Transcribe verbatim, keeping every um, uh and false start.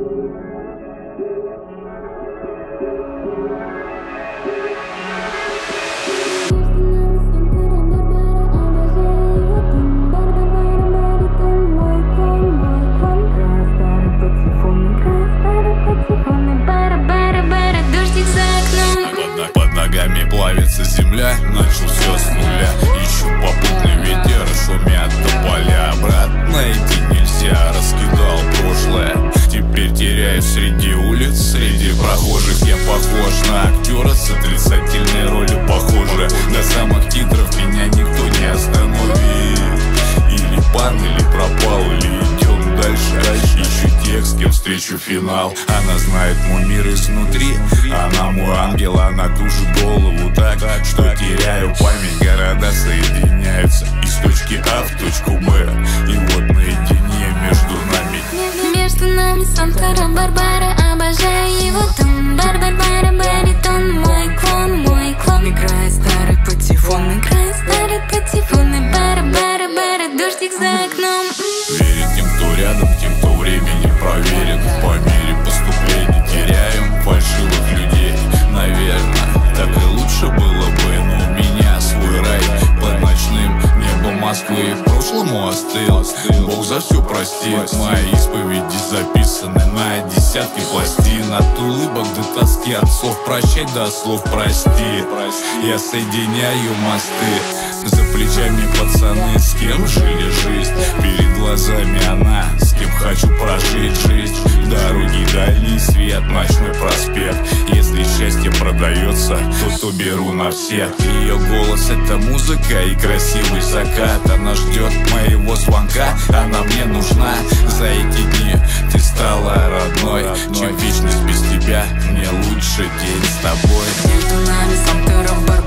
Плавится земля, начал все с нуля. Ищу попутный ветер, шумят тополя. Обратно идти нельзя, раскидал прошлое. Теперь теряюсь среди улиц, среди прохожих. Я похож на актера с отрицательной ролью, похоже. До самых титров меня никто не остановит. Или пан, или пропал, или идем дальше. Ищу тех, с кем встречу финал. Она знает мой мир изнутри. Она мой ангел, она кружит голову так, что теряю память. Города соединяются из точки А в точку Б. И вот наедине между нами. Между нами Санта-Барбара, обожаю его тон. Бар-бар-бара, баритон, мой клон, мой клон. Играет старый патефон, играет старый патефон. И бара-бара-бара, дождик за окном. Верит тем, кто рядом, тем, кто времени проверен. По мере поступления теряем фальшивых людей. Наверное, так и лучше было бы, но у меня свой рай под ночным небом Москвы. В прошлому остыл, Бог за все простит. Мои исповеди записаны на десятки пластин. От улыбок до тоски, от слов прощать до слов прости. Я соединяю мосты. За плечами пацаны, с кем жили жизнь. Перед глазами она, с кем хочу прожить жизнь. Дороги дальний свет, ночной проспект. Если счастье продается, то то беру на всех. Ее голос — это музыка и красивый закат. Она ждет моего звонка, она мне нужна. За эти дни ты стала родной. Чем вечность без тебя, мне лучше день с тобой. Между нами Санта-Барбара.